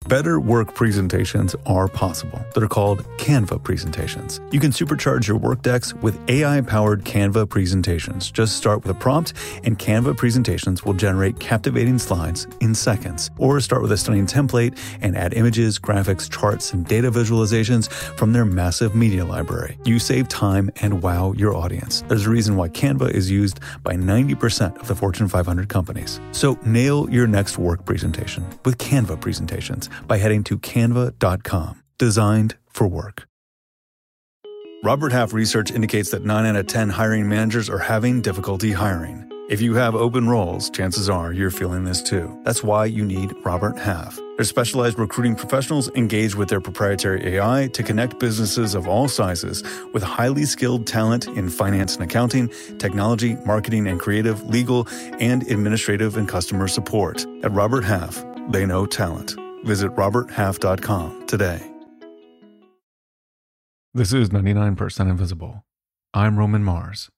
Better work presentations are possible. They're called Canva presentations. You can supercharge your work decks with AI-powered Canva presentations. Just start with a prompt, and Canva presentations will generate captivating slides in seconds. Or start with a stunning template and add images, graphics, charts, and data visualizations from their massive media library. You save time and wow your audience. There's a reason why Canva is used by 90% of the Fortune 500 companies. So nail your next work presentation with Canva presentations by heading to canva.com. Designed for work. Robert Half research indicates that 9 out of 10 hiring managers are having difficulty hiring. If you have open roles, chances are you're feeling this too. That's why you need Robert Half. Their specialized recruiting professionals engage with their proprietary AI to connect businesses of all sizes with highly skilled talent in finance and accounting, technology, marketing and creative, legal, and administrative and customer support. At Robert Half, they know talent. Visit roberthalf.com today. This is 99% Invisible. I'm Roman Mars.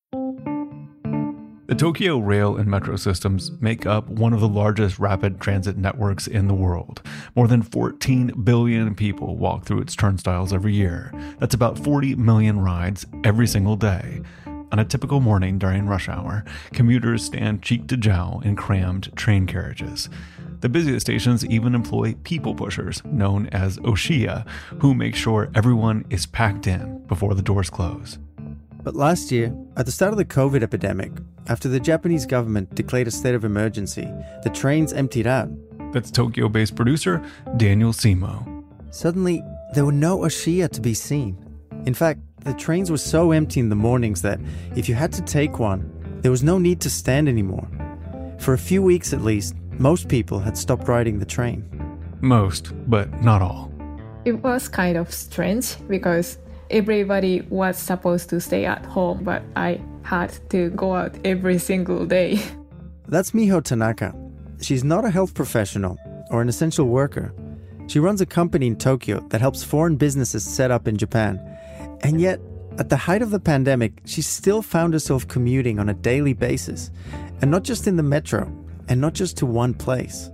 The Tokyo rail and metro systems make up one of the largest rapid transit networks in the world. More than 14 billion people walk through its turnstiles every year. That's about 40 million rides every single day. On a typical morning during rush hour, commuters stand cheek to jowl in crammed train carriages. The busiest stations even employ people pushers, known as Oshiya, who make sure everyone is packed in before the doors close. But last year, at the start of the COVID epidemic, after the Japanese government declared a state of emergency, the trains emptied out. That's Tokyo-based producer Daniel Simo. Suddenly, there were no Oshiya to be seen. In fact, the trains were so empty in the mornings that if you had to take one, there was no need to stand anymore. For a few weeks at least, most people had stopped riding the train. Most, but not all. It was kind of strange because everybody was supposed to stay at home, but I had to go out every single day. That's Miho Tanaka. She's not a health professional or an essential worker. She runs a company in Tokyo that helps foreign businesses set up in Japan. And yet, at the height of the pandemic, she still found herself commuting on a daily basis. And not just in the metro, and not just to one place.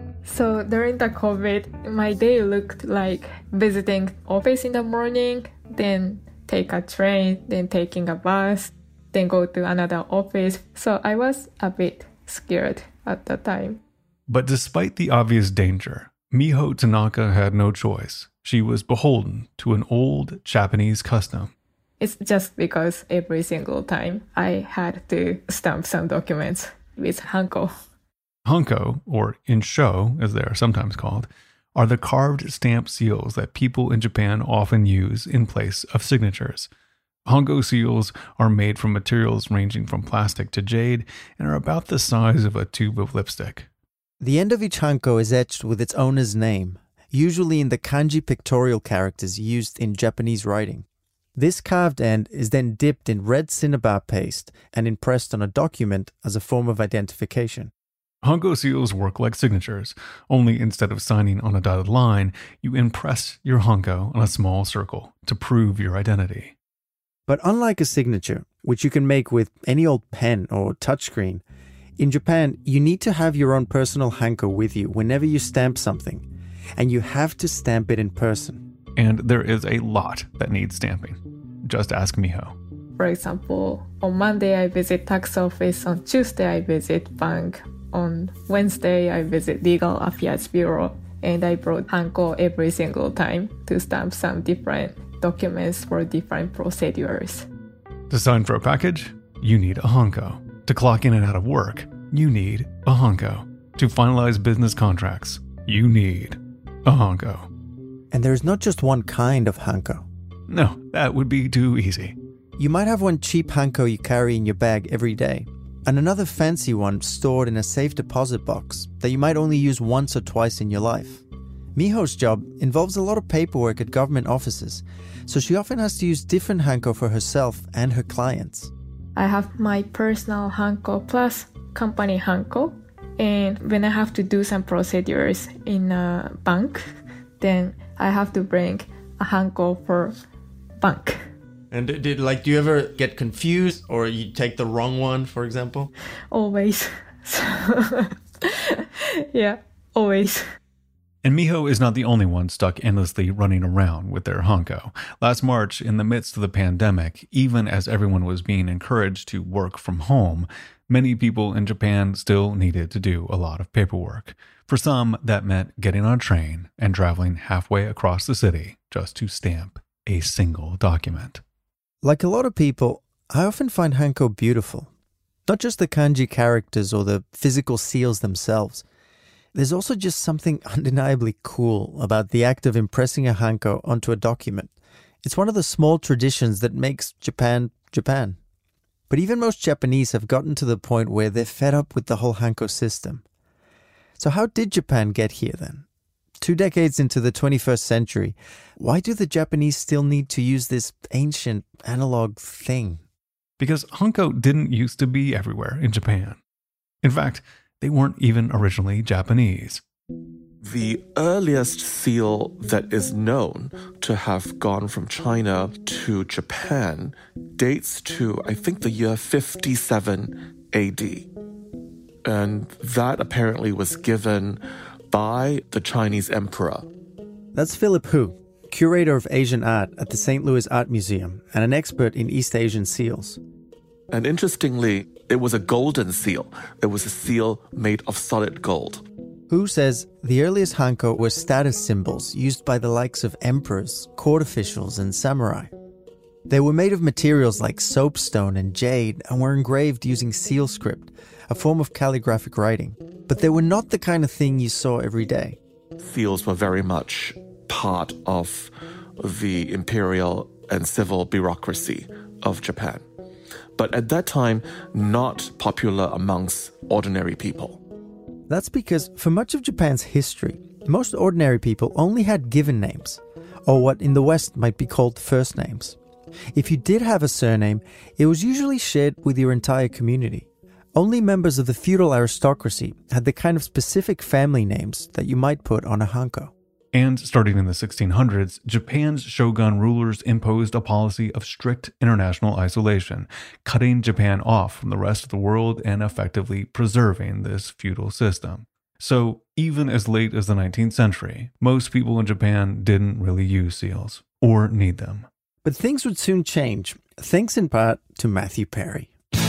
So during the COVID, my day looked like visiting office in the morning, then take a train, then taking a bus, then go to another office. So I was a bit scared at the time. But despite the obvious danger, Miho Tanaka had no choice. She was beholden to an old Japanese custom. It's just because every single time I had to stamp some documents with hanko. Hanko, or insho as they are sometimes called, are the carved stamp seals that people in Japan often use in place of signatures. Hanko seals are made from materials ranging from plastic to jade and are about the size of a tube of lipstick. The end of each hanko is etched with its owner's name, usually in the kanji pictorial characters used in Japanese writing. This carved end is then dipped in red cinnabar paste and impressed on a document as a form of identification. Hanko seals work like signatures, only instead of signing on a dotted line, you impress your hanko on a small circle to prove your identity. But unlike a signature, which you can make with any old pen or touchscreen, in Japan, you need to have your own personal hanko with you whenever you stamp something, and you have to stamp it in person. And there is a lot that needs stamping. Just ask Miho. For example, on Monday I visit tax office, on Tuesday I visit bank, on Wednesday I visit legal affairs bureau, and I brought hanko every single time to stamp some different documents for different procedures. To sign for a package, you need a hanko. To clock in and out of work, you need a hanko. To finalize business contracts, you need a hanko. And there's not just one kind of hanko. No, that would be too easy. You might have one cheap hanko you carry in your bag every day, and another fancy one stored in a safe deposit box that you might only use once or twice in your life. Miho's job involves a lot of paperwork at government offices, so she often has to use different hanko for herself and her clients. I have my personal hanko plus company hanko, and when I have to do some procedures in a bank, then I have to bring a hanko for bank. And do you ever get confused or you take the wrong one, for example? Always. Yeah, always. And Miho is not the only one stuck endlessly running around with their Hanko. Last March, in the midst of the pandemic, even as everyone was being encouraged to work from home, many people in Japan still needed to do a lot of paperwork. For some, that meant getting on a train and traveling halfway across the city just to stamp a single document. Like a lot of people, I often find Hanko beautiful. Not just the kanji characters or the physical seals themselves. There's also just something undeniably cool about the act of impressing a Hanko onto a document. It's one of the small traditions that makes Japan, Japan. But even most Japanese have gotten to the point where they're fed up with the whole Hanko system. So how did Japan get here then? 2 decades into the 21st century, why do the Japanese still need to use this ancient analog thing? Because Hanko didn't used to be everywhere in Japan. In fact, they weren't even originally Japanese. The earliest seal that is known to have gone from China to Japan dates to, I think, the year 57 AD. And that apparently was given by the Chinese emperor. That's Philip Hu, curator of Asian art at the St. Louis Art Museum and an expert in East Asian seals. And interestingly, it was a golden seal. It was a seal made of solid gold. Hu says the earliest Hanko were status symbols used by the likes of emperors, court officials, and samurai. They were made of materials like soapstone and jade and were engraved using seal script, a form of calligraphic writing. But they were not the kind of thing you saw every day. Seals were very much part of the imperial and civil bureaucracy of Japan. But at that time, not popular amongst ordinary people. That's because for much of Japan's history, most ordinary people only had given names, or what in the West might be called first names. If you did have a surname, it was usually shared with your entire community. Only members of the feudal aristocracy had the kind of specific family names that you might put on a Hanko. And starting in the 1600s, Japan's shogun rulers imposed a policy of strict international isolation, cutting Japan off from the rest of the world and effectively preserving this feudal system. So even as late as the 19th century, most people in Japan didn't really use seals or need them. But things would soon change, thanks in part to Matthew Perry.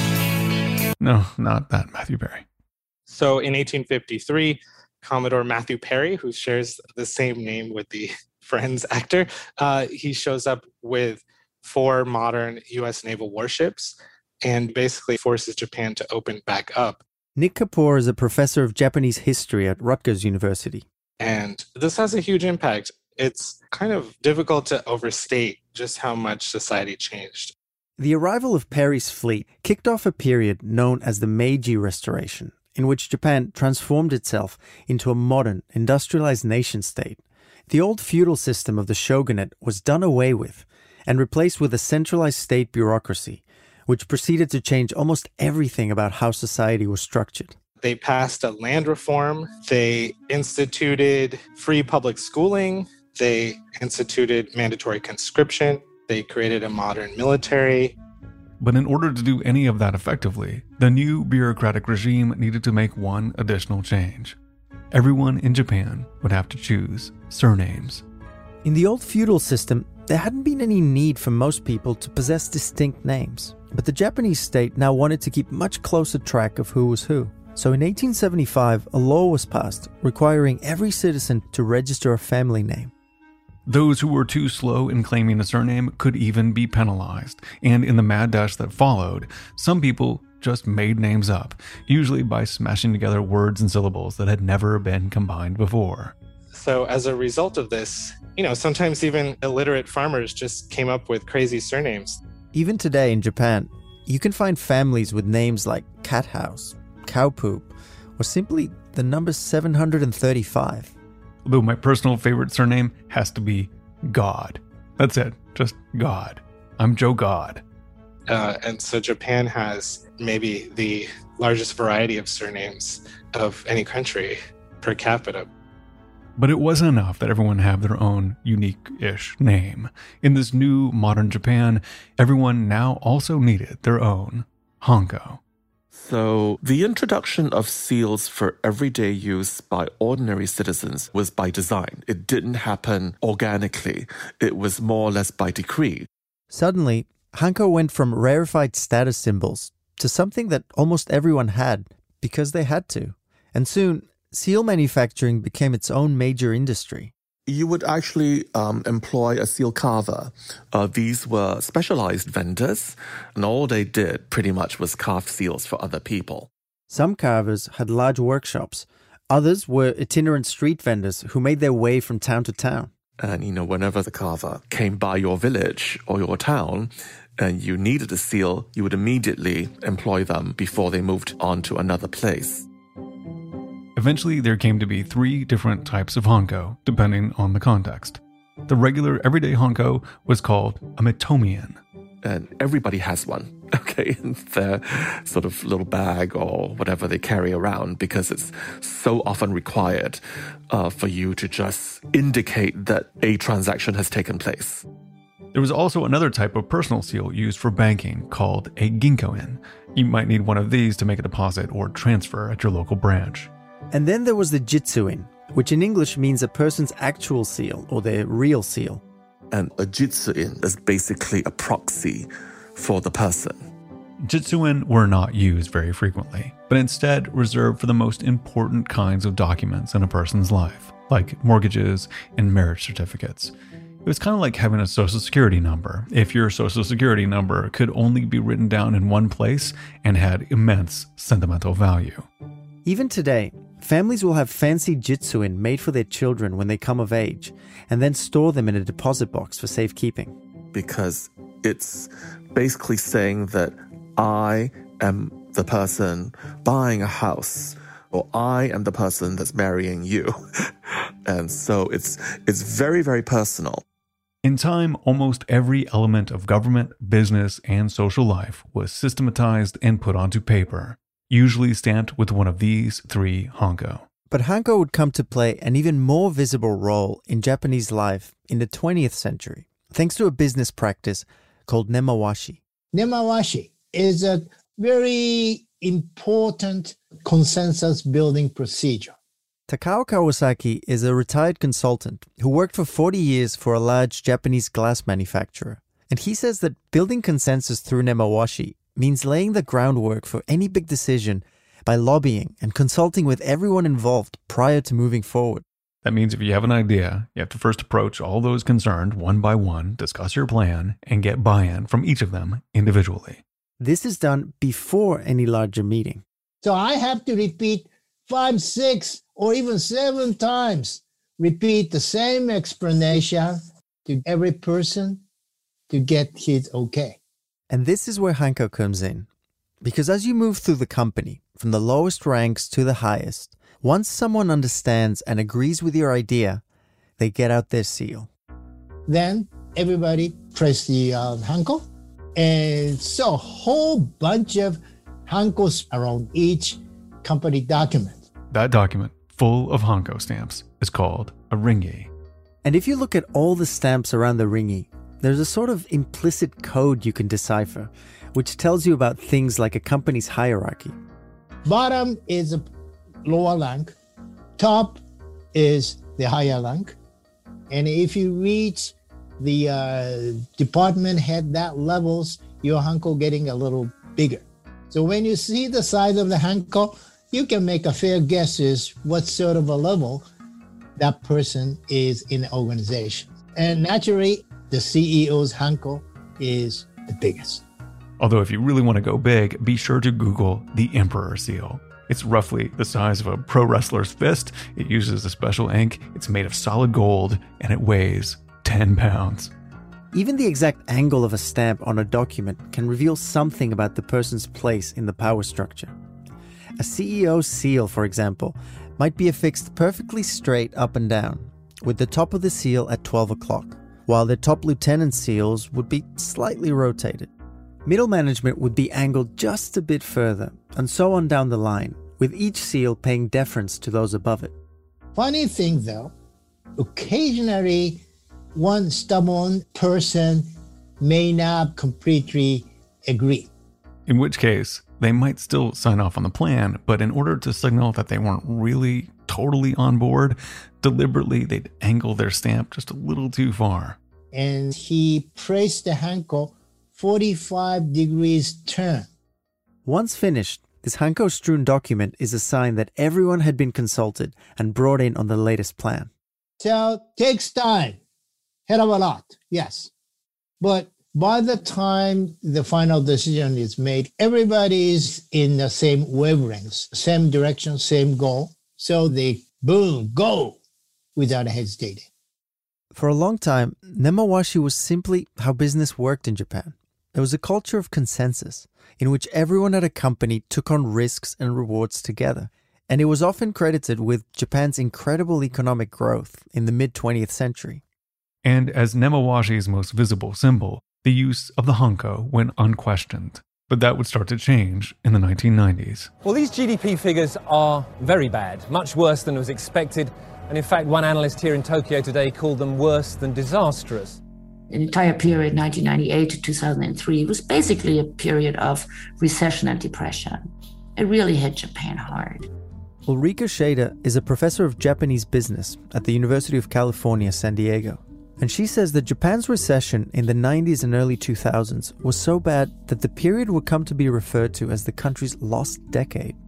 No, not that Matthew Perry. So in 1853, Commodore Matthew Perry, who shares the same name with the Friends actor, he shows up with 4 modern U.S. naval warships and basically forces Japan to open back up. Nick Kapoor is a professor of Japanese history at Rutgers University. And this has a huge impact. It's kind of difficult to overstate just how much society changed. The arrival of Perry's fleet kicked off a period known as the Meiji Restoration, in which Japan transformed itself into a modern, industrialized nation-state. The old feudal system of the shogunate was done away with and replaced with a centralized state bureaucracy, which proceeded to change almost everything about how society was structured. They passed a land reform. They instituted free public schooling. They instituted mandatory conscription. They created a modern military. But in order to do any of that effectively, the new bureaucratic regime needed to make one additional change. Everyone in Japan would have to choose surnames. In the old feudal system, there hadn't been any need for most people to possess distinct names, but the Japanese state now wanted to keep much closer track of who was who. So in 1875, a law was passed requiring every citizen to register a family name. Those who were too slow in claiming a surname could even be penalized, and in the mad dash that followed, some people just made names up, usually by smashing together words and syllables that had never been combined before. So as a result of this, sometimes even illiterate farmers just came up with crazy surnames. Even today in Japan, you can find families with names like cat house, cow poop, or simply the number 735. Although my personal favorite surname has to be God. That's it, just God. I'm Joe God. And so Japan has maybe the largest variety of surnames of any country per capita. But it wasn't enough that everyone have their own unique-ish name. In this new modern Japan, everyone now also needed their own Hanko. So the introduction of seals for everyday use by ordinary citizens was by design. It didn't happen organically. It was more or less by decree. Suddenly, hanko went from rarefied status symbols to something that almost everyone had because they had to. And soon, seal manufacturing became its own major industry. You would actually employ a seal carver. These were specialized vendors, and all they did pretty much was carve seals for other people. Some carvers had large workshops. Others were itinerant street vendors who made their way from town to town. And, whenever the carver came by your village or your town and you needed a seal, you would immediately employ them before they moved on to another place. Eventually, there came to be 3 different types of hanko, depending on the context. The regular everyday hanko was called a mitomian. And everybody has one, okay, in their sort of little bag or whatever they carry around, because it's so often required for you to just indicate that a transaction has taken place. There was also another type of personal seal used for banking called a ginko-in. You might need one of these to make a deposit or transfer at your local branch. And then there was the jitsu-in, which in English means a person's actual seal or their real seal. And a jitsu-in is basically a proxy for the person. Jitsu-in were not used very frequently, but instead reserved for the most important kinds of documents in a person's life, like mortgages and marriage certificates. It was kind of like having a social security number, if your social security number could only be written down in one place and had immense sentimental value. Even today, families will have fancy jitsu-in made for their children when they come of age, and then store them in a deposit box for safekeeping. Because it's basically saying that I am the person buying a house, or I am the person that's marrying you. And so it's very, very personal. In time, almost every element of government, business, and social life was systematized and put onto paper, usually stamped with one of these 3 hanko. But hanko would come to play an even more visible role in Japanese life in the 20th century, thanks to a business practice called nemawashi. Nemawashi is a very important consensus building procedure. Takao Kawasaki is a retired consultant who worked for 40 years for a large Japanese glass manufacturer. And he says that building consensus through nemawashi means laying the groundwork for any big decision by lobbying and consulting with everyone involved prior to moving forward. That means if you have an idea, you have to first approach all those concerned one by one, discuss your plan, and get buy-in from each of them individually. This is done before any larger meeting. So I have to repeat 5, 6, or even 7 times, repeat the same explanation to every person to get his okay. And this is where hanko comes in. Because as you move through the company, from the lowest ranks to the highest, once someone understands and agrees with your idea, they get out their seal. Then everybody press the hanko. And so a whole bunch of hankos around each company document. That document, full of hanko stamps, is called a ringi. And if you look at all the stamps around the ringi, there's a sort of implicit code you can decipher, which tells you about things like a company's hierarchy. Bottom is a lower rank. Top is the higher rank. And if you reach the department head that levels, your hanko getting a little bigger. So when you see the size of the hanko, you can make a fair guesses what sort of a level that person is in the organization. And naturally, the CEO's hanko is the biggest. Although if you really want to go big, be sure to Google the Emperor Seal. It's roughly the size of a pro wrestler's fist. It uses a special ink. It's made of solid gold, and it weighs 10 pounds. Even the exact angle of a stamp on a document can reveal something about the person's place in the power structure. A CEO's seal, for example, might be affixed perfectly straight up and down, with the top of the seal at 12 o'clock, while the top lieutenant seals would be slightly rotated. Middle management would be angled just a bit further, and so on down the line, with each seal paying deference to those above it. Funny thing though, occasionally one stubborn person may not completely agree. In which case, They might still sign off on the plan, but in order to signal that they weren't really totally on board, deliberately they'd angle their stamp just a little too far. And he placed the hanko 45 degrees turn. Once finished, this hanko-strewn document is a sign that everyone had been consulted and brought in on the latest plan. So takes time, hell of a lot, yes. But by the time the final decision is made, everybody is in the same wavelengths, same direction, same goal. So they, boom, go without hesitating. For a long time, nemawashi was simply how business worked in Japan. There was a culture of consensus in which everyone at a company took on risks and rewards together. And it was often credited with Japan's incredible economic growth in the mid-20th century. And as nemawashi's most visible symbol, the use of the hanko went unquestioned. But that would start to change in the 1990s. Well, these GDP figures are very bad, much worse than was expected. And in fact, one analyst here in Tokyo today called them worse than disastrous. The entire period, 1998 to 2003, was basically a period of recession and depression. It really hit Japan hard. Ulrika Schade is a professor of Japanese business at the University of California, San Diego. And she says that Japan's recession in the 90s and early 2000s was so bad that the period would come to be referred to as the country's lost decade.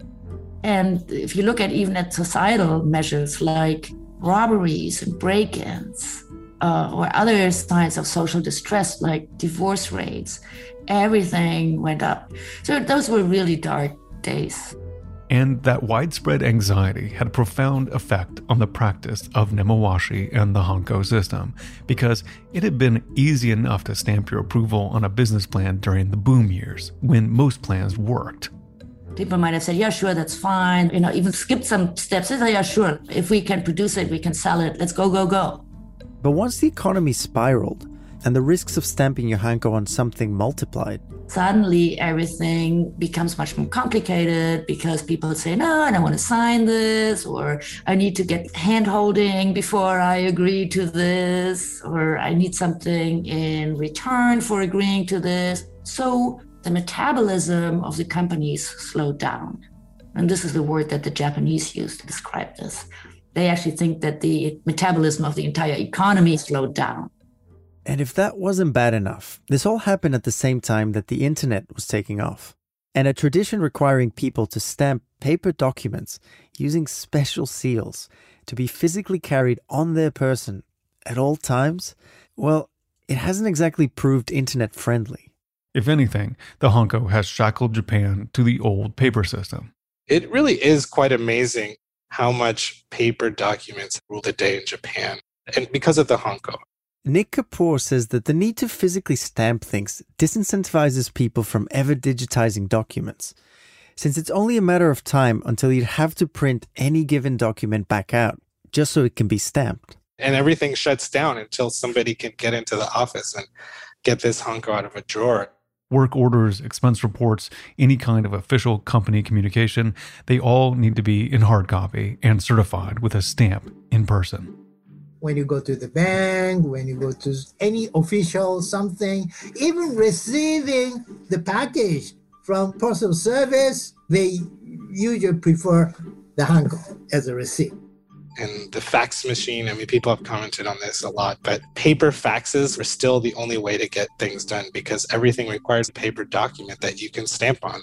And if you look at even at societal measures like robberies and break-ins, or other signs of social distress like divorce rates, everything went up. So those were really dark days. And that widespread anxiety had a profound effect on the practice of nemawashi and the hanko system, because it had been easy enough to stamp your approval on a business plan during the boom years, when most plans worked. People might have said, yeah, sure, that's fine. Even skipped some steps. They said, yeah, sure. If we can produce it, we can sell it. Let's go, go, go. But once the economy spiraled and the risks of stamping your hanko on something multiplied, suddenly everything becomes much more complicated because people say, no, I don't want to sign this, or I need to get hand-holding before I agree to this, or I need something in return for agreeing to this. So the metabolism of the companies slowed down. And this is the word that the Japanese use to describe this. They actually think that the metabolism of the entire economy slowed down. And if that wasn't bad enough, this all happened at the same time that the internet was taking off. And a tradition requiring people to stamp paper documents using special seals to be physically carried on their person at all times, well, it hasn't exactly proved internet friendly. If anything, the hanko has shackled Japan to the old paper system. It really is quite amazing how much paper documents rule the day in Japan, and because of the hanko. Nick Kapoor says that the need to physically stamp things disincentivizes people from ever digitizing documents, since it's only a matter of time until you'd have to print any given document back out, just so it can be stamped. And everything shuts down until somebody can get into the office and get this hanko out of a drawer. Work orders, expense reports, any kind of official company communication, they all need to be in hard copy and certified with a stamp in person. When you go to the bank, when you go to any official something, even receiving the package from postal service, they usually prefer the hanko as a receipt. And the fax machine, people have commented on this a lot, but paper faxes are still the only way to get things done because everything requires a paper document that you can stamp on.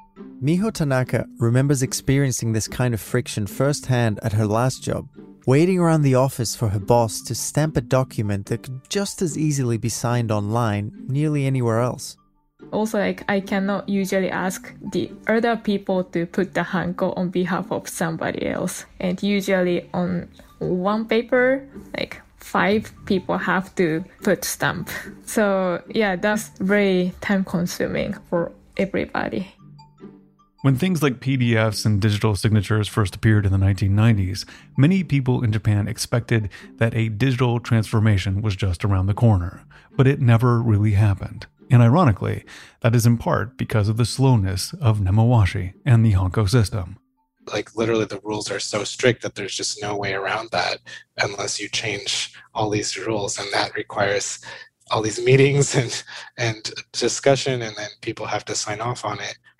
Miho Tanaka remembers experiencing this kind of friction firsthand at her last job, waiting around the office for her boss to stamp a document that could just as easily be signed online nearly anywhere else. Also, I cannot usually ask the other people to put the hanko on behalf of somebody else. And usually on one paper, 5 people have to put stamp. So yeah, that's very time consuming for everybody. When things like PDFs and digital signatures first appeared in the 1990s, many people in Japan expected that a digital transformation was just around the corner, but it never really happened. And ironically, that is in part because of the slowness of nemawashi and the hanko system. Literally the rules are so strict that there's just no way around that unless you change all these rules, and that requires all these meetings and discussion, and then people have to sign off on it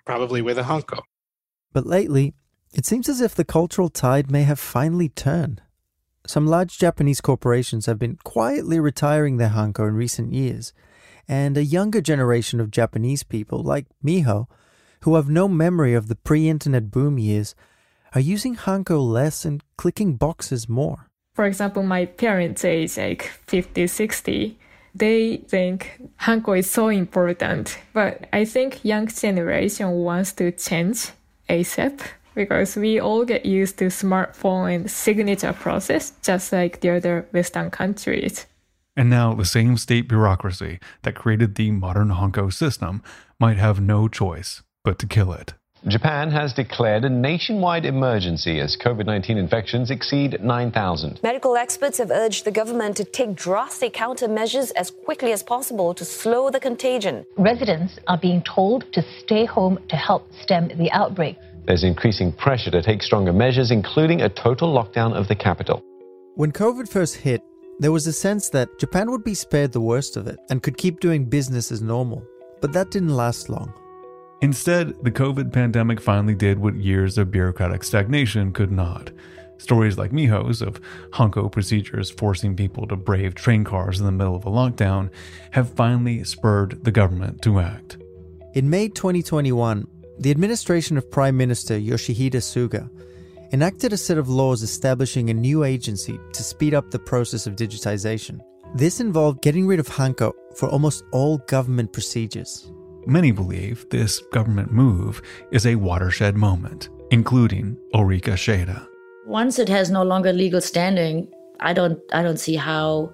probably with a hanko. But lately, it seems as if the cultural tide may have finally turned. Some large Japanese corporations have been quietly retiring their hanko in recent years, and a younger generation of Japanese people, like Miho, who have no memory of the pre-internet boom years, are using hanko less and clicking boxes more. For example, my parents' age, like 50, 60, they think hanko is so important. But I think young generation wants to change ASAP because we all get used to smartphone and signature process, just like the other Western countries. And now the same state bureaucracy that created the modern hanko system might have no choice but to kill it. Japan has declared a nationwide emergency as COVID-19 infections exceed 9,000. Medical experts have urged the government to take drastic countermeasures as quickly as possible to slow the contagion. Residents are being told to stay home to help stem the outbreak. There's increasing pressure to take stronger measures, including a total lockdown of the capital. When COVID first hit, there was a sense that Japan would be spared the worst of it and could keep doing business as normal. But that didn't last long. Instead, the COVID pandemic finally did what years of bureaucratic stagnation could not. Stories like Miho's of hanko procedures forcing people to brave train cars in the middle of a lockdown have finally spurred the government to act. In May 2021, the administration of Prime Minister Yoshihide Suga enacted a set of laws establishing a new agency to speed up the process of digitization. This involved getting rid of hanko for almost all government procedures. Many believe this government move is a watershed moment, including Ulrika Scheda. Once it has no longer legal standing, I don't see how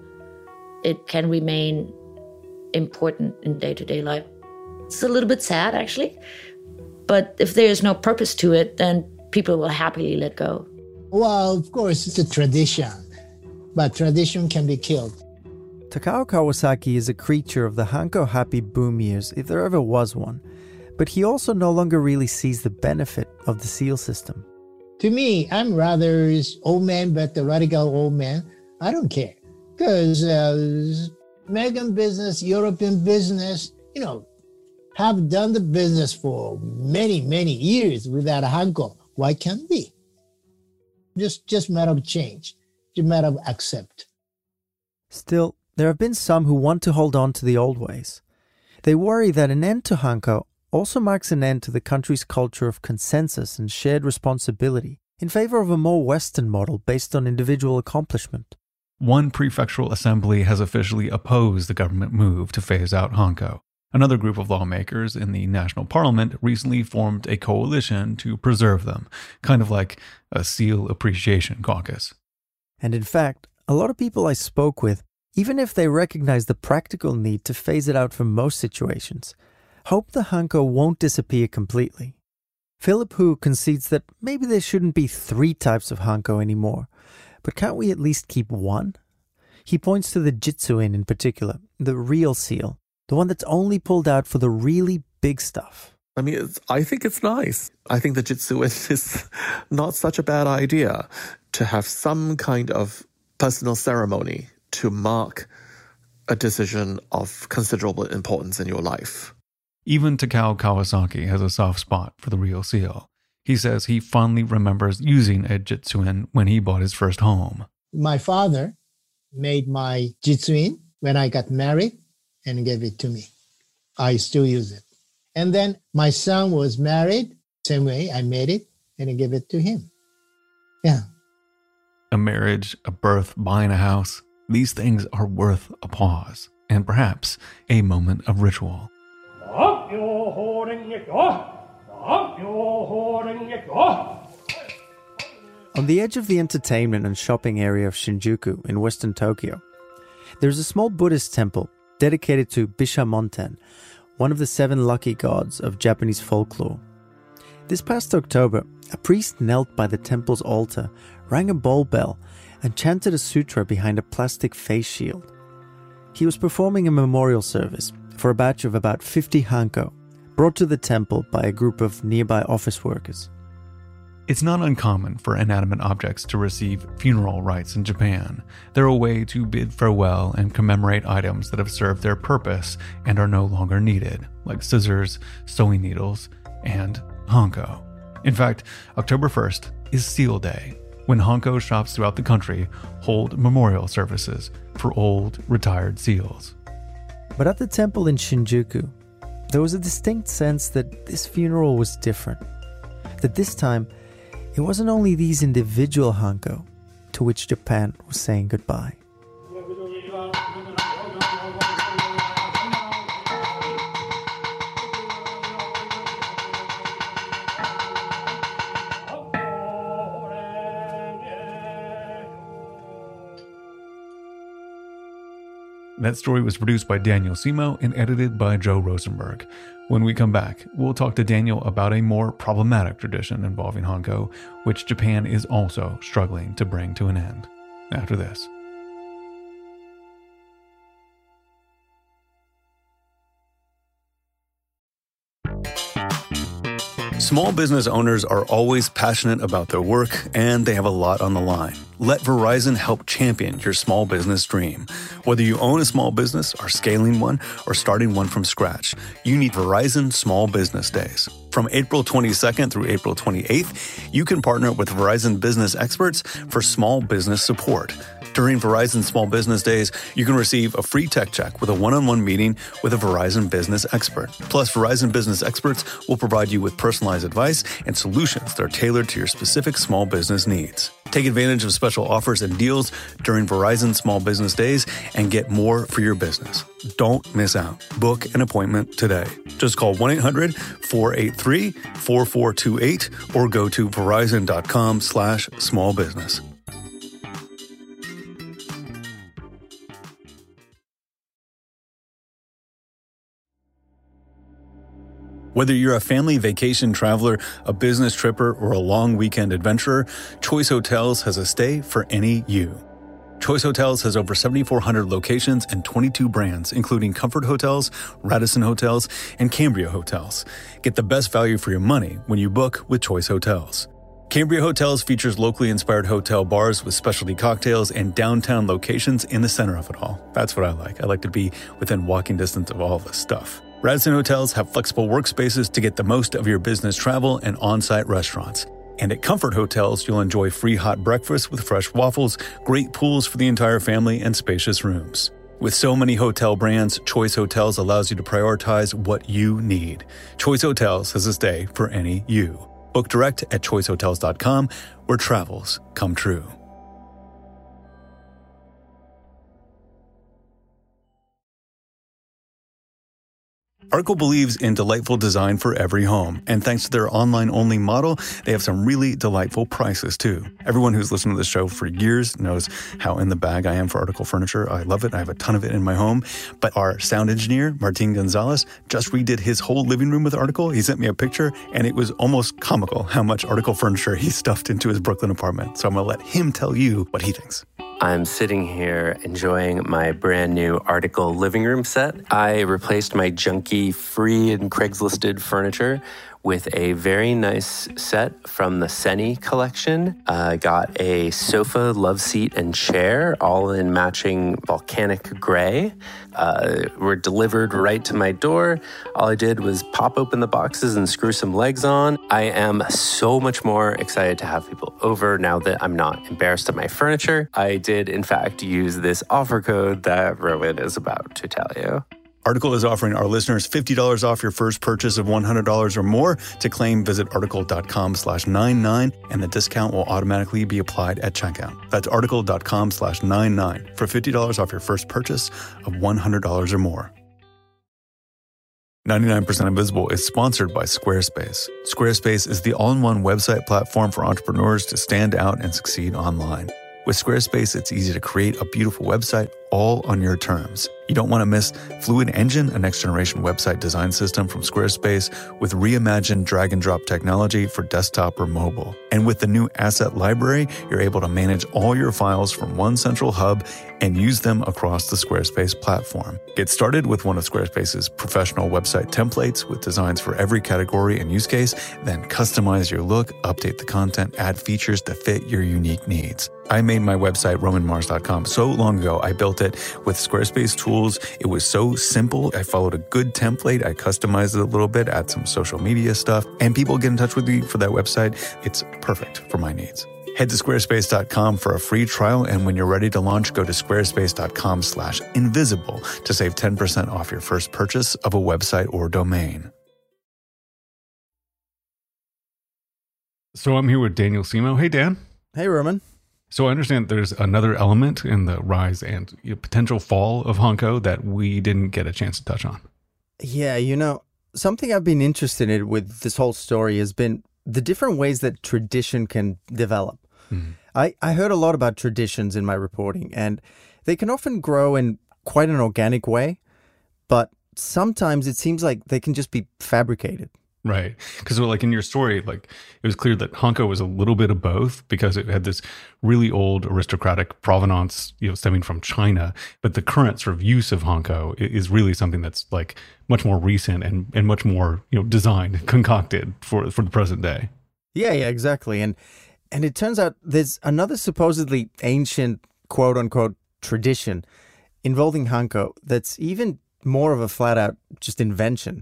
it can remain important in day-to-day life. It's a little bit sad, actually. But if there is no purpose to it, then people will happily let go. Well, of course, it's a tradition, but tradition can be killed. Takao Kawasaki is a creature of the hanko-happy boom years, if there ever was one. But he also no longer really sees the benefit of the seal system. To me, I'm rather old man, but the radical old man. I don't care. Because American business, European business, have done the business for many, many years without a hanko. Why can't we? Just matter of change. Just matter of accept. Still, there have been some who want to hold on to the old ways. They worry that an end to hanko also marks an end to the country's culture of consensus and shared responsibility in favor of a more Western model based on individual accomplishment. One prefectural assembly has officially opposed the government move to phase out hanko. Another group of lawmakers in the national parliament recently formed a coalition to preserve them, kind of like a seal appreciation caucus. And in fact, a lot of people I spoke with, even if they recognize the practical need to phase it out for most situations, hope the hanko won't disappear completely. Philip Hu concedes that maybe there shouldn't be 3 types of hanko anymore, but can't we at least keep one? He points to the jitsuin in particular, the real seal, the one that's only pulled out for the really big stuff. I mean, I think it's nice. I think the jitsuin is not such a bad idea to have some kind of personal ceremony to mark a decision of considerable importance in your life. Even Takao Kawasaki has a soft spot for the real seal. He says he fondly remembers using a jitsuin when he bought his first home. My father made my jitsuin when I got married and gave it to me. I still use it. And then my son was married, same way, I made it and I gave it to him. Yeah. A marriage, a birth, buying a house, these things are worth a pause and perhaps a moment of ritual. On the edge of the entertainment and shopping area of Shinjuku in western Tokyo, there is a small Buddhist temple dedicated to Bishamonten, one of the 7 lucky gods of Japanese folklore. This past October, a priest knelt by the temple's altar, rang a bowl bell, and chanted a sutra behind a plastic face shield. He was performing a memorial service for a batch of about 50 hanko, brought to the temple by a group of nearby office workers. It's not uncommon for inanimate objects to receive funeral rites in Japan. They're a way to bid farewell and commemorate items that have served their purpose and are no longer needed, like scissors, sewing needles, and Hanko. In fact, October 1st is Seal Day, when Hanko shops throughout the country hold memorial services for old, retired seals. But at the temple in Shinjuku, there was a distinct sense that this funeral was different. That this time, it wasn't only these individual Hanko to which Japan was saying goodbye. That story was produced by Daniel Simo and edited by Joe Rosenberg. When we come back, we'll talk to Daniel about a more problematic tradition involving Hanko, which Japan is also struggling to bring to an end. After this. Small business owners are always passionate about their work, and they have a lot on the line. Let Verizon help champion your small business dream. Whether you own a small business, are scaling one, or starting one from scratch, you need Verizon Small Business Days. From April 22nd through April 28th, you can partner with Verizon business experts for small business support. During Verizon Small Business Days, you can receive a free tech check with a one-on-one meeting with a Verizon business expert. Plus, Verizon business experts will provide you with personalized advice and solutions that are tailored to your specific small business needs. Take advantage of special offers and deals during Verizon Small Business Days and get more for your business. Don't miss out. Book an appointment today. Just call 1-800-483-4428 or go to verizon.com/smallbusiness. Whether you're a family vacation traveler, a business tripper, or a long weekend adventurer, Choice Hotels has a stay for any you. Choice Hotels has over 7,400 locations and 22 brands, including Comfort Hotels, Radisson Hotels, and Cambria Hotels. Get the best value for your money when you book with Choice Hotels. Cambria Hotels features locally inspired hotel bars with specialty cocktails and downtown locations in the center of it all. That's what I like. I like to be within walking distance of all this stuff. Radisson Hotels have flexible workspaces to get the most of your business travel and on-site restaurants. And at Comfort Hotels, you'll enjoy free hot breakfast with fresh waffles, great pools for the entire family, and spacious rooms. With so many hotel brands, Choice Hotels allows you to prioritize what you need. Choice Hotels has a stay for any you. Book direct at choicehotels.com, where travels come true. Article believes in delightful design for every home, and thanks to their online-only model, they have some really delightful prices too. Everyone who's listened to this show for years knows how in the bag I am for Article furniture. I love it. I have a ton of it in my home. But our sound engineer, Martin Gonzalez, just redid his whole living room with Article. He sent me a picture, and it was almost comical how much Article furniture he stuffed into his Brooklyn apartment. So I'm going to let him tell you what he thinks. I'm sitting here enjoying my brand new Article living room set. I replaced my junky free and Craigslisted furniture with a very nice set from the Seni collection. Got a sofa, love seat, and chair, all in matching volcanic gray. Were delivered right to my door. All I did was pop open the boxes and screw some legs on. I am so much more excited to have people over now that I'm not embarrassed of my furniture. I did, in fact, use this offer code that Rowan is about to tell you. Article is offering our listeners $50 off your first purchase of $100 or more. To claim, visit article.com/99, and the discount will automatically be applied at checkout. That's article.com/99 for $50 off your first purchase of $100 or more. 99% Invisible is sponsored by Squarespace. Squarespace is the all-in-one website platform for entrepreneurs to stand out and succeed online. With Squarespace, it's easy to create a beautiful website all on your terms. You don't want to miss Fluid Engine, a next-generation website design system from Squarespace with reimagined drag-and-drop technology for desktop or mobile. And with the new Asset Library, you're able to manage all your files from one central hub and use them across the Squarespace platform. Get started with one of Squarespace's professional website templates with designs for every category and use case, then customize your look, update the content, add features to fit your unique needs. I made my website, romanmars.com, so long ago I built built it with Squarespace tools. It was so simple. I followed a good template. I customized it a little bit, add some social media stuff, and people get in touch with me for that website. It's perfect for my needs. Head to squarespace.com for a free trial, and when you're ready to launch, go to squarespace.com/invisible to save 10% off your first purchase of a website or domain. So I'm here with Daniel Simo. Hey, Dan. Hey, Roman. So I understand there's another element in the rise and potential fall of Hanko that we didn't get a chance to touch on. Yeah, something I've been interested in with this whole story has been the different ways that tradition can develop. I heard a lot about traditions in my reporting, and they can often grow in quite an organic way, but sometimes it seems like they can just be fabricated. Right. Because like in your story, like it was clear that Hanko was a little bit of both because it had this really old aristocratic provenance, stemming from China. But the current sort of use of Hanko is really something that's like much more recent and much more, designed, concocted for the present day. Yeah, exactly. And it turns out there's another supposedly ancient, quote unquote, tradition involving Hanko that's even more of a flat out just invention.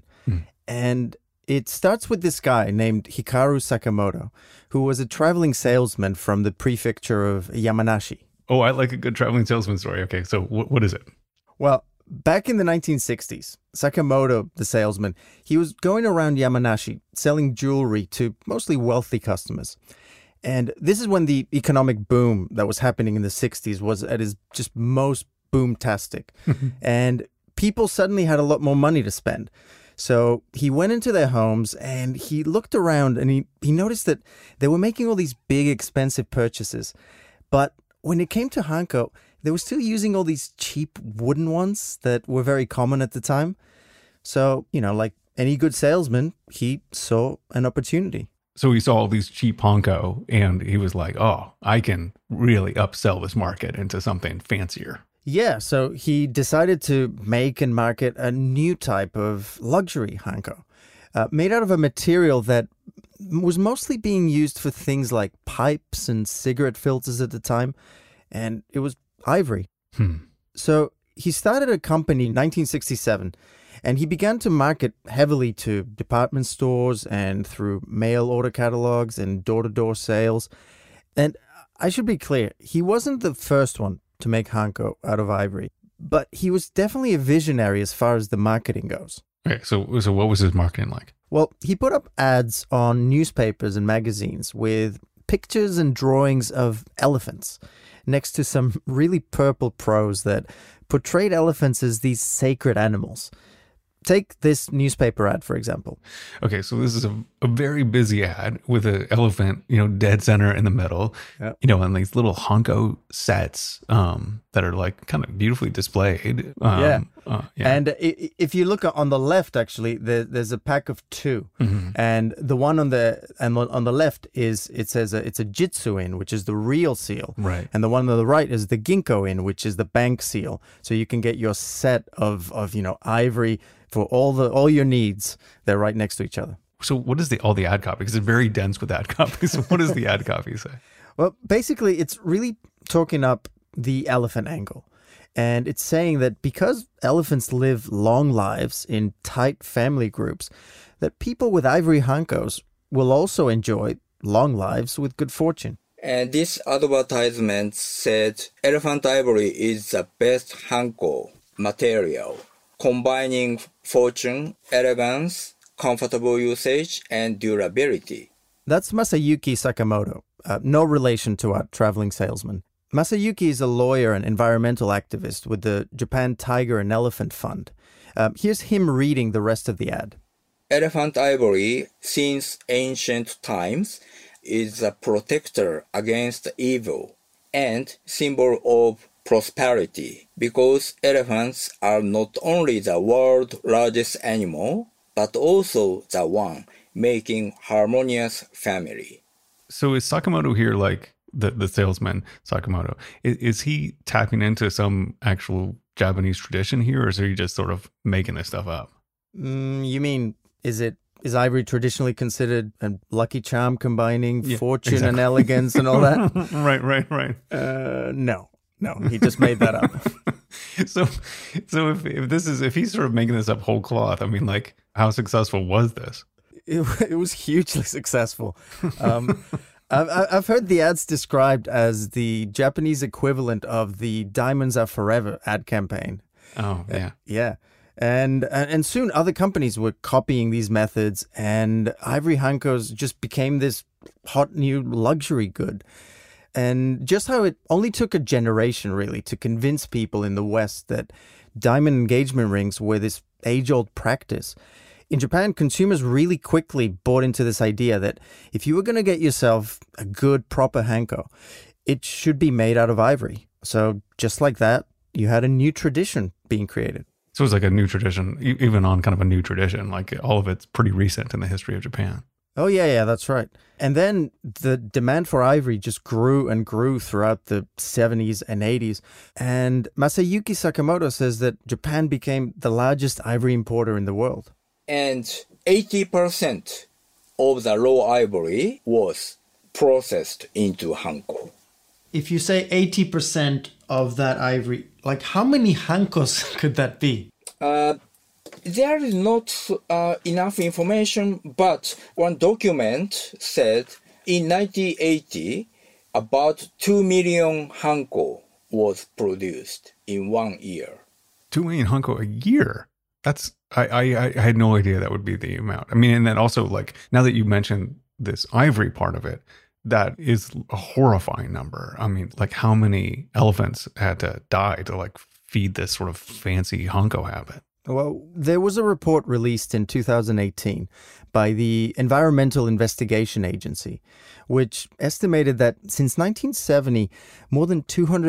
And it starts with this guy named Hikaru Sakamoto, who was a traveling salesman from the prefecture of Yamanashi. Oh, I like a good traveling salesman story. Okay, so what is it? Well, back in the 1960s, Sakamoto, the salesman, he was going around Yamanashi selling jewelry to mostly wealthy customers. And this is when the economic boom that was happening in the 60s was at its just most boomtastic. And people suddenly had a lot more money to spend. So he went into their homes and he looked around and he noticed that they were making all these big, expensive purchases. But when it came to Hanko, they were still using all these cheap wooden ones that were very common at the time. So, like any good salesman, he saw an opportunity. So he saw all these cheap Hanko and he was like, oh, I can really upsell this market into something fancier. Yeah, so he decided to make and market a new type of luxury Hanko, made out of a material that was mostly being used for things like pipes and cigarette filters at the time, and it was ivory. So he started a company in 1967, and he began to market heavily to department stores and through mail order catalogs and door-to-door sales. And I should be clear, he wasn't the first one to make Hanko out of ivory, but he was definitely a visionary as far as the marketing goes. Okay, so what was his marketing like? Well, he put up ads on newspapers and magazines with pictures and drawings of elephants next to some really purple prose that portrayed elephants as these sacred animals. Take this newspaper ad, for example. Okay, so this is a very busy ad with an elephant, dead center in the middle, and these little Hanko sets that are like kind of beautifully displayed. And if you look on the left, actually, there's a pack of two, and the one on the left it says it's a Jitsu in, which is the real seal, right? And the one on the right is the Ginkgo in, which is the bank seal. So you can get your set of ivory for all your needs. They're right next to each other. So what is all the ad copy? Because it's very dense with ad copy. So what does the ad copy say? Well, basically, it's really talking up the elephant angle. And it's saying that because elephants live long lives in tight family groups, that people with ivory Hankos will also enjoy long lives with good fortune. And this advertisement said elephant ivory is the best Hanko material, combining fortune, elegance, comfortable usage, and durability. That's Masayuki Sakamoto, no relation to our traveling salesman. Masayuki is a lawyer and environmental activist with the Japan Tiger and Elephant Fund. Here's him reading the rest of the ad. Elephant ivory, since ancient times, is a protector against evil and symbol of prosperity, because elephants are not only the world's largest animal, but also the one making harmonious family. So is Sakamoto here like the salesman, Sakamoto? Is he tapping into some actual Japanese tradition here, or is he just sort of making this stuff up? You mean, is ivory traditionally considered a lucky charm combining fortune and elegance and all that? Right. No, he just made that up. So if he's sort of making this up whole cloth, I mean, like, how successful was this? It was hugely successful. I've heard the ads described as the Japanese equivalent of the Diamonds Are Forever ad campaign. Oh, yeah. Yeah. And soon other companies were copying these methods, and ivory hankos just became this hot new luxury good. And just how it only took a generation, really, to convince people in the West that diamond engagement rings were this age-old practice. In Japan, consumers really quickly bought into this idea that if you were going to get yourself a good, proper hanko, it should be made out of ivory. So just like that, you had a new tradition being created. So it's like a new tradition, even on kind of a new tradition. Like, all of it's pretty recent in the history of Japan. Oh, yeah, that's right. And then the demand for ivory just grew and grew throughout the 70s and 80s. And Masayuki Sakamoto says that Japan became the largest ivory importer in the world. And 80% of the raw ivory was processed into hanko. If you say 80% of that ivory, like how many hankos could that be? There is not enough information, but one document said in 1980, about 2 million hanko was produced in 1 year. 2 million hanko a year? That's, I had no idea that would be the amount. I mean, and then also, like, now that you mentioned this ivory part of it, that is a horrifying number. I mean, like, how many elephants had to die to, like, feed this sort of fancy hanko habit? Well, there was a report released in 2018 by the Environmental Investigation Agency, which estimated that since 1970, more than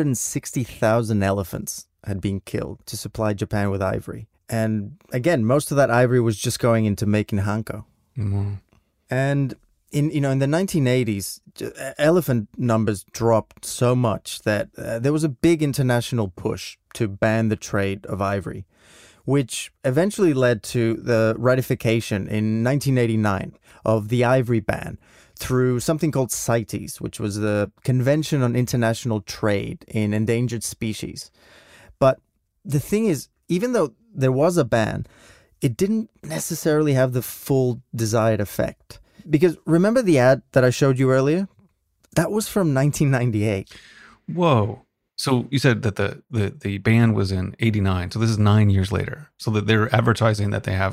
260,000 elephants had been killed to supply Japan with ivory. And again, most of that ivory was just going into making hanko. Mm-hmm. And in the 1980s, elephant numbers dropped so much that there was a big international push to ban the trade of ivory, which eventually led to the ratification in 1989 of the ivory ban through something called CITES, which was the Convention on International Trade in Endangered Species. But the thing is, even though there was a ban, it didn't necessarily have the full desired effect. Because remember the ad that I showed you earlier? That was from 1998. Whoa. So you said that the ban was in 89. So this is 9 years later. So that they're advertising that they have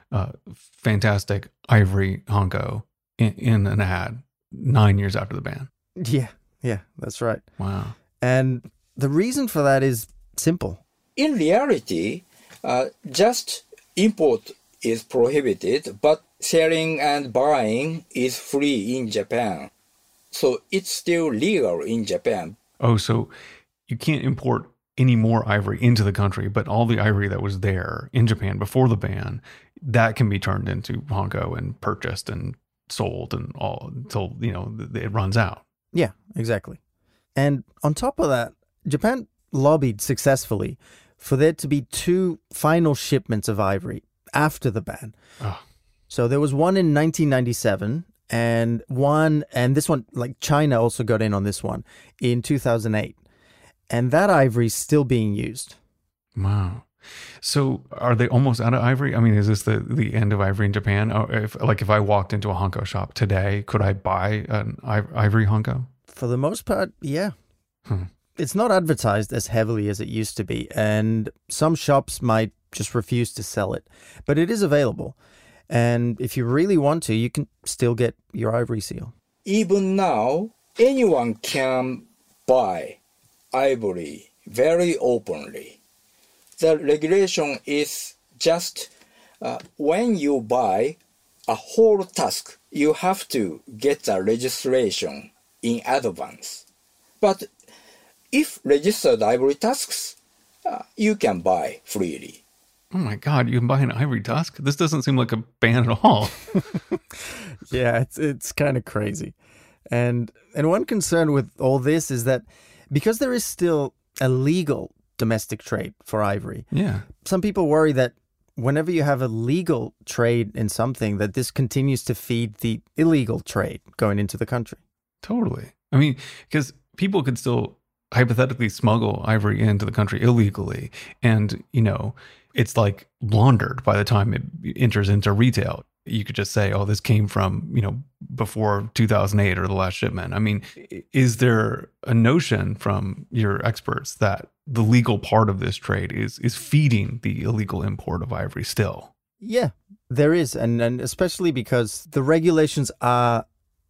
fantastic ivory hanko in an ad 9 years after the ban. Yeah, that's right. Wow. And the reason for that is simple. In reality, just import is prohibited, but selling and buying is free in Japan. So it's still legal in Japan. Oh, so you can't import any more ivory into the country, but all the ivory that was there in Japan before the ban, that can be turned into hanko and purchased and sold and all until, it runs out. Yeah, exactly. And on top of that, Japan lobbied successfully for there to be 2 final shipments of ivory after the ban. Oh. So there was one in 1997 and this one, like China also got in on this one in 2008. And that ivory is still being used. Wow. So are they almost out of ivory? I mean, is this the end of ivory in Japan? If I walked into a hanko shop today, could I buy an ivory hanko? For the most part, yeah. It's not advertised as heavily as it used to be, and some shops might just refuse to sell it. But it is available. And if you really want to, you can still get your ivory seal. Even now, anyone can buy ivory very openly. The regulation is just when you buy a whole tusk, you have to get the registration in advance. But if registered ivory tusks, you can buy freely. Oh my God, you can buy an ivory tusk? This doesn't seem like a ban at all. Yeah, it's kind of crazy. And one concern with all this is that because there is still a legal domestic trade for ivory, some people worry that whenever you have a legal trade in something, that this continues to feed the illegal trade going into the country. Totally. I mean, because people could still hypothetically smuggle ivory into the country illegally, and it's like laundered by the time it enters into retail. You could just say, oh, this came from, before 2008 or the last shipment. I mean, is there a notion from your experts that the legal part of this trade is feeding the illegal import of ivory still? Yeah, there is. And especially because the regulations are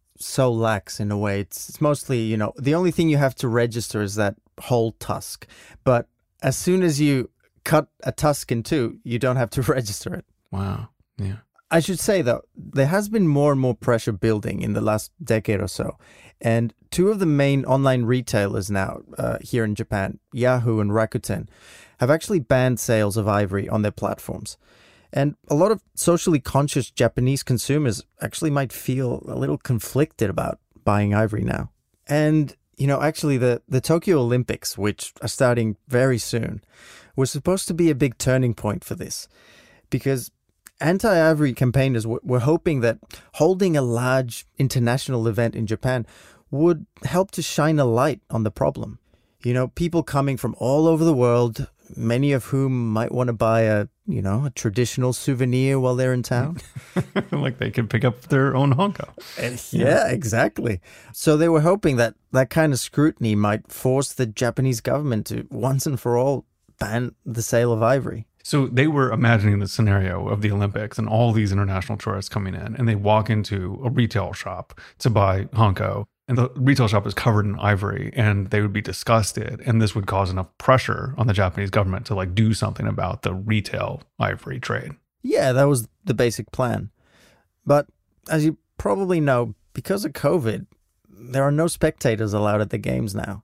so lax in a way. It's mostly, the only thing you have to register is that whole tusk. But as soon as you cut a tusk in two, you don't have to register it. Wow. Yeah. I should say, though, there has been more and more pressure building in the last decade or so. And two of the main online retailers now here in Japan, Yahoo and Rakuten, have actually banned sales of ivory on their platforms. And a lot of socially conscious Japanese consumers actually might feel a little conflicted about buying ivory now. And, actually the Tokyo Olympics, which are starting very soon, was supposed to be a big turning point for this. Because anti-ivory campaigners were hoping that holding a large international event in Japan would help to shine a light on the problem. People coming from all over the world, many of whom might want to buy a traditional souvenir while they're in town. Like they can pick up their own hanko. Yeah, exactly. So they were hoping that kind of scrutiny might force the Japanese government to once and for all ban the sale of ivory. So they were imagining the scenario of the Olympics and all these international tourists coming in, and they walk into a retail shop to buy hanko, and the retail shop is covered in ivory, and they would be disgusted, and this would cause enough pressure on the Japanese government to do something about the retail ivory trade. Yeah, that was the basic plan. But as you probably know, because of COVID, there are no spectators allowed at the games now.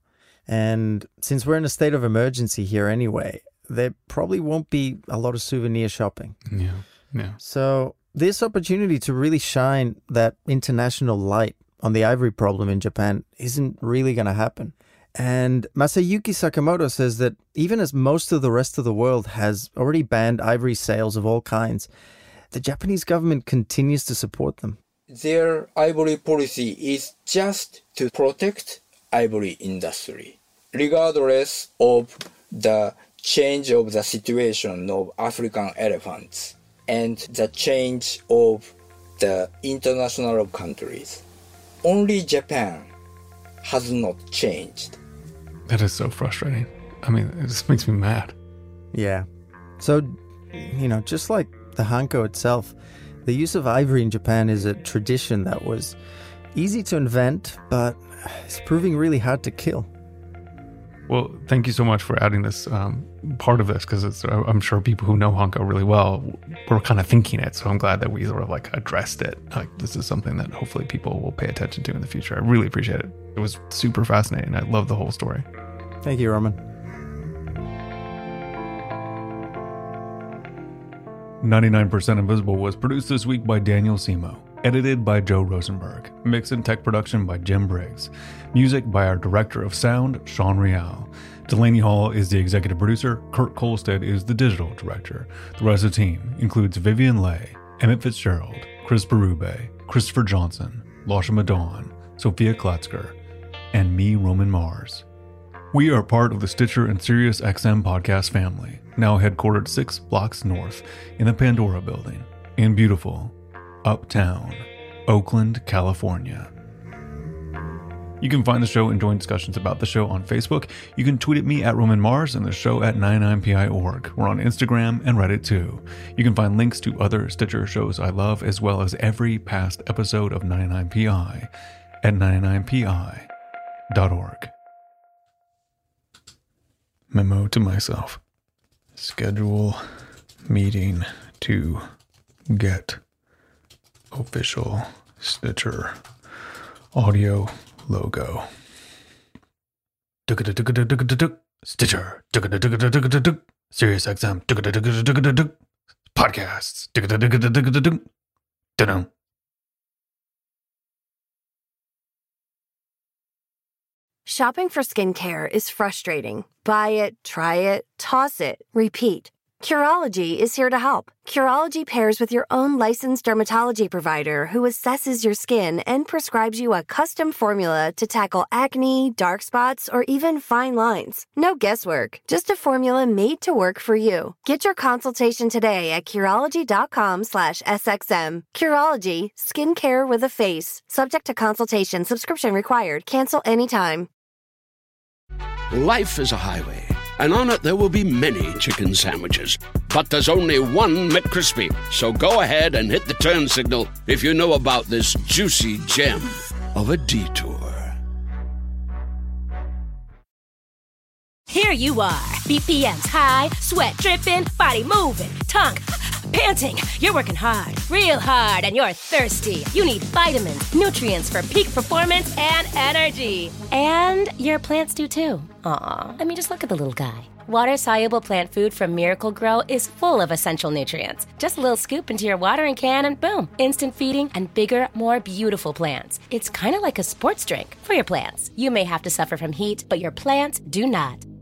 And since we're in a state of emergency here anyway, there probably won't be a lot of souvenir shopping. Yeah. So this opportunity to really shine that international light on the ivory problem in Japan isn't really going to happen. And Masayuki Sakamoto says that even as most of the rest of the world has already banned ivory sales of all kinds, the Japanese government continues to support them. Their ivory policy is just to protect ivory industry, regardless of the change of the situation of African elephants and the change of the international countries. Only Japan has not changed. That is so frustrating. I mean, it just makes me mad. Yeah. So, just like the hanko itself, the use of ivory in Japan is a tradition that was easy to invent, but it's proving really hard to kill. Well, thank you so much for adding this part of this, because I'm sure people who know hanko really well were kind of thinking it. So I'm glad that we sort of addressed it. This is something that hopefully people will pay attention to in the future. I really appreciate it. It was super fascinating. I love the whole story. Thank you, Roman. 99% Invisible was produced this week by Daniel Simo. Edited by Joe Rosenberg. Mix and tech production by Jim Briggs. Music by our director of sound, Sean Rial. Delaney Hall is the executive producer. Kurt Kolstad is the digital director. The rest of the team includes Vivian Leigh, Emmett Fitzgerald, Chris Berube, Christopher Johnson, Lasha Madon, Sophia Klatzker, and me, Roman Mars. We are part of the Stitcher and SiriusXM podcast family, now headquartered 6 blocks north in the Pandora building in beautiful Uptown, Oakland, California. You can find the show and join discussions about the show on Facebook. You can tweet at me at Roman Mars and the show at 99pi.org. We're on Instagram and Reddit too. You can find links to other Stitcher shows I love, as well as every past episode of 99pi at 99pi.org. Memo to myself. Schedule meeting to get official Stitcher audio logo. Stitcher. SiriusXM. Podcasts. Shopping for skincare is frustrating. Buy it, try it, toss it, repeat. Curology is here to help. Curology pairs with your own licensed dermatology provider who assesses your skin and prescribes you a custom formula to tackle acne, dark spots, or even fine lines. No guesswork, just a formula made to work for you. Get your consultation today at Curology.com/SXM. Curology, skincare with a face. Subject to consultation, subscription required. Cancel anytime. Life is a highway, and on it there will be many chicken sandwiches. But there's only one McCrispy. So go ahead and hit the turn signal if you know about this juicy gem of a detour. Here you are, BPMs high, sweat dripping, body moving, tongue panting. You're working hard, real hard, and you're thirsty. You need vitamins, nutrients for peak performance and energy. And your plants do too. Aw, I mean, just look at the little guy. Water-soluble plant food from Miracle Grow is full of essential nutrients. Just a little scoop into your watering can and boom, instant feeding and bigger, more beautiful plants. It's kind of like a sports drink for your plants. You may have to suffer from heat, but your plants do not.